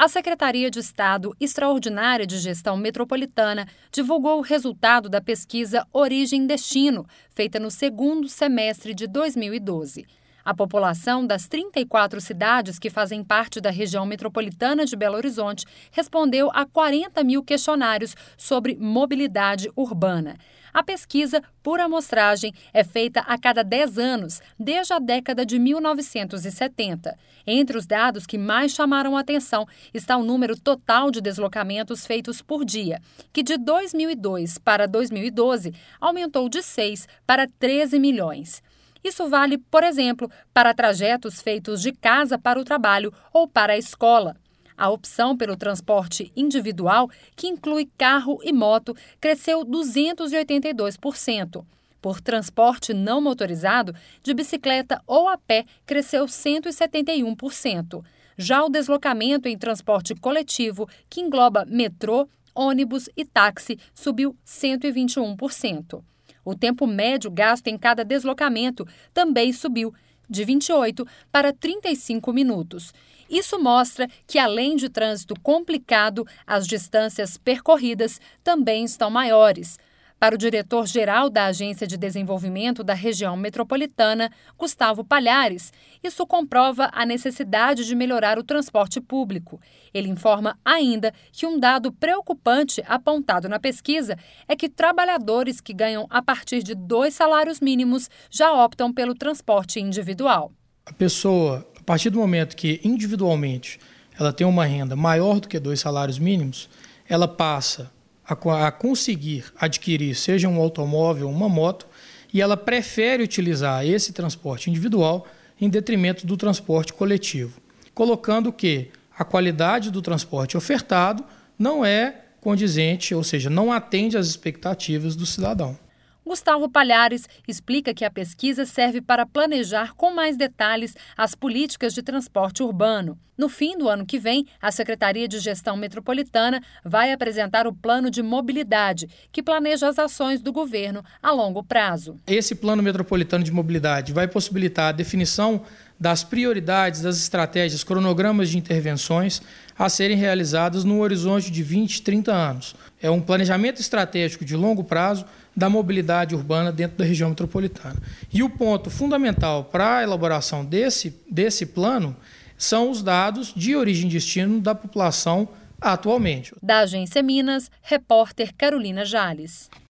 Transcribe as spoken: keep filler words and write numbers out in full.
A Secretaria de Estado Extraordinária de Gestão Metropolitana divulgou o resultado da pesquisa Origem-Destino, feita no segundo semestre de dois mil e doze. A população das trinta e quatro cidades que fazem parte da região metropolitana de Belo Horizonte respondeu a quarenta mil questionários sobre mobilidade urbana. A pesquisa, por amostragem, é feita a cada dez anos, desde a década de mil novecentos e setenta. Entre os dados que mais chamaram a atenção está o número total de deslocamentos feitos por dia, que de dois mil e dois para dois mil e doze aumentou de seis para treze milhões. Isso vale, por exemplo, para trajetos feitos de casa para o trabalho ou para a escola. A opção pelo transporte individual, que inclui carro e moto, cresceu duzentos e oitenta e dois por cento. Por transporte não motorizado, de bicicleta ou a pé, cresceu cento e setenta e um por cento. Já o deslocamento em transporte coletivo, que engloba metrô, ônibus e táxi, subiu cento e vinte e um por cento. O tempo médio gasto em cada deslocamento também subiu, de vinte e oito para trinta e cinco minutos. Isso mostra que, além de trânsito complicado, as distâncias percorridas também estão maiores. Para o diretor-geral da Agência de Desenvolvimento da Região Metropolitana, Gustavo Palhares, isso comprova a necessidade de melhorar o transporte público. Ele informa ainda que um dado preocupante apontado na pesquisa é que trabalhadores que ganham a partir de dois salários mínimos já optam pelo transporte individual. A pessoa, a partir do momento que individualmente ela tem uma renda maior do que dois salários mínimos, ela passa a conseguir adquirir, seja um automóvel ou uma moto, e ela prefere utilizar esse transporte individual em detrimento do transporte coletivo, colocando que a qualidade do transporte ofertado não é condizente, ou seja, não atende às expectativas do cidadão. Gustavo Palhares explica que a pesquisa serve para planejar com mais detalhes as políticas de transporte urbano. No fim do ano que vem, a Secretaria de Gestão Metropolitana vai apresentar o Plano de Mobilidade, que planeja as ações do governo a longo prazo. Esse Plano Metropolitano de Mobilidade vai possibilitar a definição das prioridades, das estratégias, cronogramas de intervenções a serem realizadas no horizonte de vinte, trinta anos. É um planejamento estratégico de longo prazo da mobilidade urbana dentro da região metropolitana. E o ponto fundamental para a elaboração desse, desse plano são os dados de origem e destino da população atualmente. Da Agência Minas, repórter Carolina Jales.